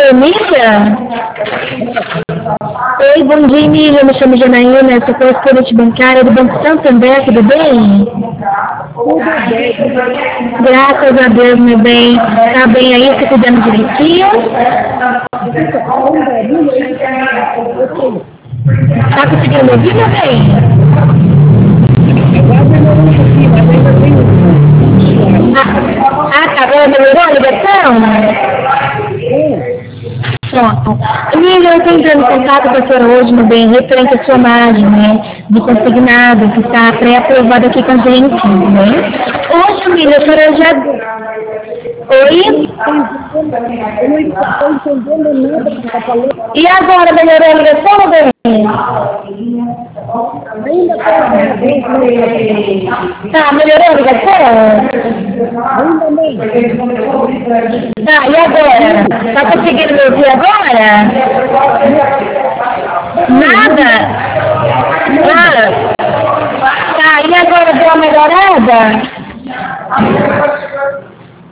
Emília? Oi, bom dia, Emília. Eu me chamo Janaína, eu sou correspondente bancária do Banco Santander, tudo bem? Graças a Deus, meu bem. Tá bem aí, se cuidando direitinho? Tá conseguindo ouvir, meu bem? Tá, agora melhorou a ligação? Pronto. Emília, eu estou entrando em contato com a senhora hoje, meu bem, referente à sua margem, né, de consignado, que está pré-aprovada aqui com a gente, né? Hoje, Emília, a senhora já... Oi? E agora, melhorou a ligação, meu bem? Tá, melhorou a ligação? Tá, e agora? Tá conseguindo me ouvir agora? Nada? Ah, tá, e agora deu uma melhorada?